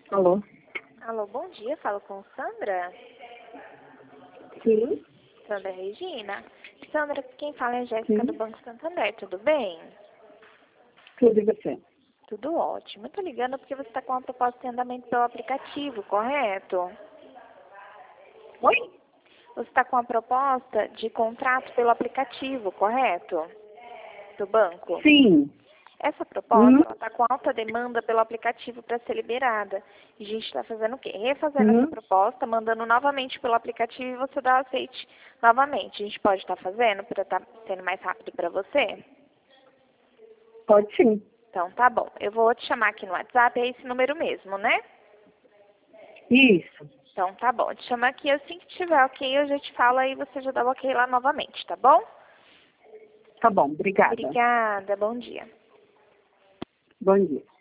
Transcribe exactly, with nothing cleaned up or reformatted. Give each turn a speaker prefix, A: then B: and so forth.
A: Alô?
B: Alô, bom dia. Falo com Sandra.
A: Sim,
B: Sandra Regina. Sandra, quem fala é a Jéssica
A: sim.
B: do Banco Santander. Tudo bem?
A: Tudo e você?
B: Tudo ótimo. Eu tô ligando porque você está com uma proposta de andamento pelo aplicativo, correto?
A: Oi?
B: Você está com uma proposta de contrato pelo aplicativo, correto? Do banco.
A: Sim.
B: Essa proposta
A: Uhum.
B: está com alta demanda pelo aplicativo para ser liberada. E a gente está fazendo o quê? Refazendo essa
A: Uhum.
B: proposta, mandando novamente pelo aplicativo e você dá aceite novamente. A gente pode estar fazendo para estar sendo mais rápido para você?
A: Pode sim.
B: Então tá bom. Eu vou te chamar aqui no WhatsApp, é esse número mesmo, né?
A: Isso.
B: Então tá bom. Eu te chamo aqui, assim que tiver ok, eu já te falo aí você já dá o ok lá novamente, tá bom?
A: Tá bom, obrigada.
B: Obrigada, bom dia.
A: Bom dia.